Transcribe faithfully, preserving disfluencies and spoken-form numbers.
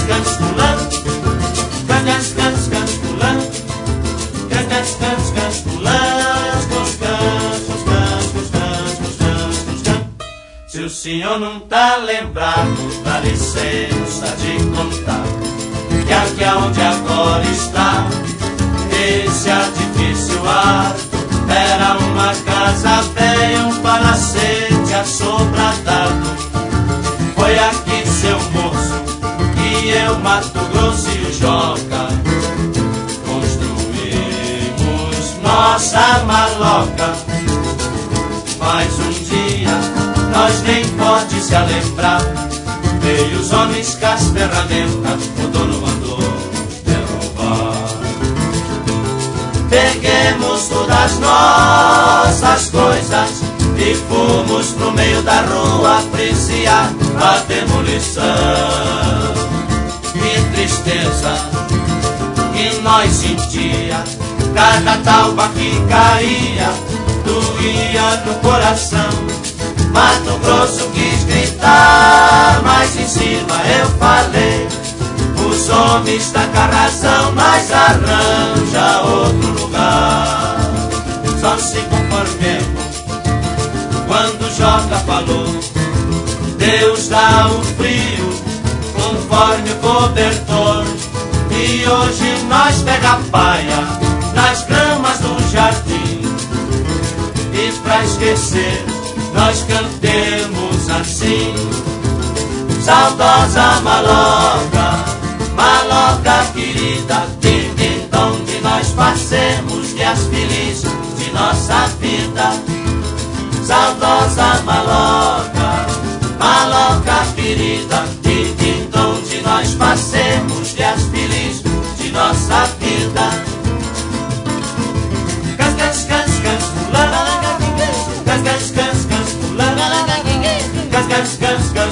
cans, pulando, cans, cans, cans, pulando, cans, cans, cans, cans, pulando, os cans, os cans, os cans, os cans, os cans. Se o senhor não tá lembrado, dá licença de contar que aqui aonde agora está esse edifício alto era uma casa velha, um palacete assobradado. Foi aqui, seu moço, que eu, Mato Grosso e o Joca construímos nossa maloca. Mas um dia nós nem pode se lembrar, veio os homens com as ferramentas, o dono mandou derrubar. Peguemos todas as nossas coisas e fomos pro meio da rua apreciar a demolição. Que tristeza que nós sentia, cada talba que caía doía no coração. Mato Grosso quis gritar, mas em cima eu falei: os homens tá com a razão, mas arranja outro lugar. Só se conformemos quando Joca falou: Deus dá o frio conforme o cobertor. E hoje nós pega a paia nas gramas do jardim, e pra esquecer nós cantemos assim: saudosa maloca, maloca querida, tim, tim, onde nós passemos dias felizes de nossa vida. Saudosa maloca, maloca querida, tim, tim, onde nós passemos dias felizes de nossa vida. Cas, cas, cas, cas, pulando, cas, cas, cas, cas, pulando, cas, cas, cas, cas.